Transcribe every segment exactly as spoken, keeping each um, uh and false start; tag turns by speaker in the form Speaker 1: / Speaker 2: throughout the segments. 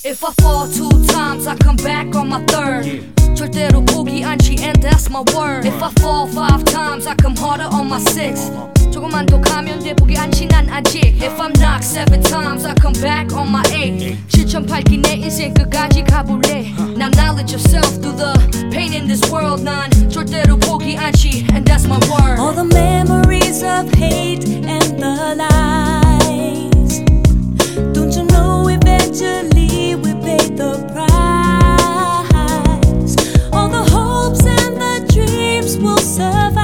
Speaker 1: If I fall two times, I come back on my third. Yeah. 절대로 포기 않지, and that's my word. If I fall five times, I come harder on my six. 조금만 더 가면 돼, 포기 않지 난 아직. If I'm knocked seven times, I come back on my eight. 칠천팔 기 내 인생 끝까지 가볼래. Now knowledge yourself through the pain in this world. 난 절대로 포기 않지, and that's my word.
Speaker 2: All the memories of hate and the lies. Don't you know eventually we pay the price? All the hopes and the dreams will survive.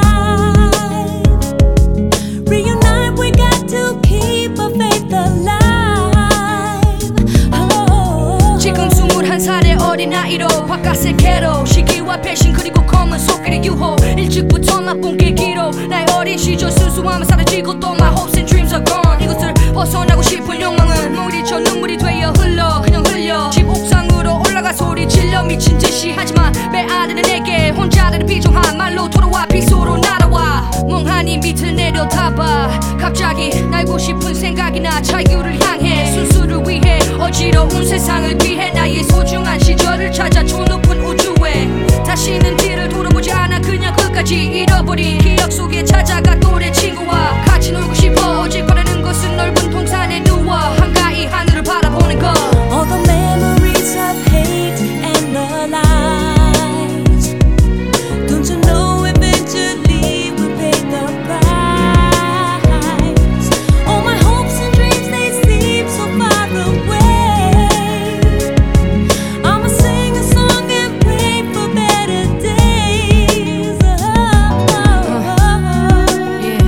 Speaker 2: Reunite, we got to keep our faith alive. Oh.
Speaker 1: 지금 스물한 살의 어린아이로 바깥의 개로 시기와 배신 그리고 검은 속길의 유혹 일찍부터 맛본 계기로 나의 어린 시절 순수함은 사라지고 또 my hopes and dreams are gone. 이것을 벗어나고 싶은 욕망은 물이쳐 눈물이 되어 흘러 그냥 흘려 집 옥상으로 올라가 소리 질러 미친 듯이 하지만 메아리는 내게 혼자라는 비정한 말로 돌아와 빗소로 날아와 멍하니 밑을 내려다봐 갑자기 날고 싶은 생각이 나 자유를 향해 순수를 위해 어지러운 세상을 피해 나의 소중한 시절을 찾아 저 높은 우주에 다시는 뒤를 돌아보지 않아 그냥 끝까지 잃어버린 기억 속에 찾아가 또래 친구와 같이 놀고 싶어 오직 바라는 것은 넓은 동산에 누워 한가히 하늘을 바라보는 것.
Speaker 2: All the memories of hate and the lies. Don't you know eventually we'll pay the price? All my hopes and dreams, they seem so far away. I'ma sing a song and pray for better days. Oh, oh, oh.
Speaker 1: Yeah.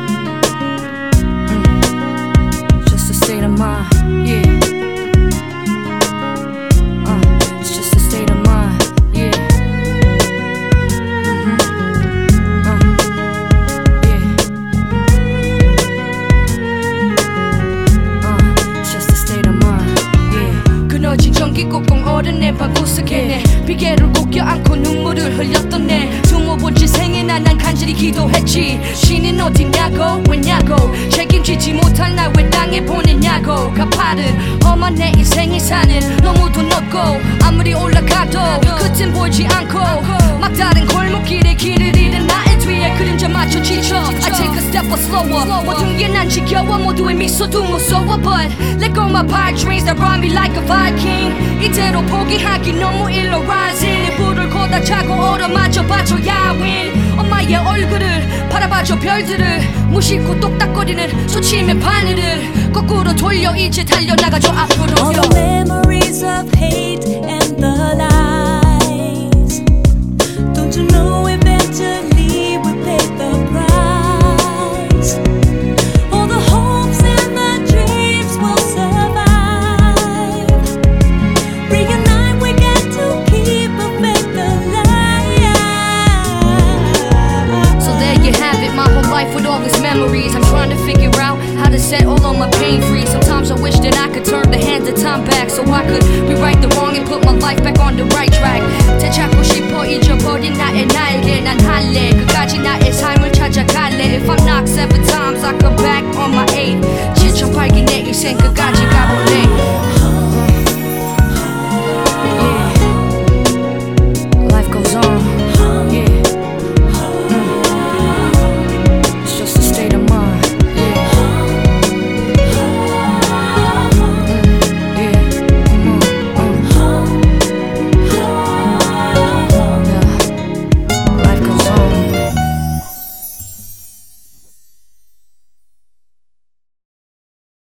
Speaker 1: Mm. Just a state of mind. Yeah. Uh, it's just a state of mind. Yeah. Mm-hmm. Uh, yeah. Uh, it's just a state of mind. Yeah. 그너진 전기 꼭꼭 얼은 내 방구석에 내 비계를 꼭 껴안고 눈물을 흘렸던 내 스무 번째 생에 난, 난 간절히 기도했지. 신은 어디냐고 왜냐고 책임지지 못할 날 왜 땅에 보내냐고 가파른 험한 내 인생이 산은 너무도 높고 아무리 올라가도 끝은 보이지 않고 막다른 골목길에 길을 잃은 나의 뒤에 그림자 맞춰 지쳐 I take a step or slower 모든 게 난 지겨워 모두의 미소도 무서워 But let go my bad dreams that ride me like a Viking 이대로 포기하기 너무 일러 rising 불을 걷다 차고 얼어맞아 봐줘 야윈 엄마의 얼굴을 바라봐줘 별들을 무심코 똑딱거리는 소침의 바늘을 거꾸로 돌려 이제 달려나가줘 앞으로.
Speaker 2: All the memories of hate and the lies. Don't you know eventually we'll pay the price? All the hopes and the dreams will survive. Reunite, we got to keep our faith alive.
Speaker 1: So there you have it, my whole life with all these memories. I'm trying to figure out how to set all of my pain free. Sometimes I wish that I could turn the hands of time back so I could rewrite the wrong and put my life back on the right track. 되찾고 싶어 잊어버린 나의 날개 난 할래 끝까지 나의 삶을 찾아갈래. If I'm knocked seven times I come back on my eight 칠천팔 기 내 인생 끝까지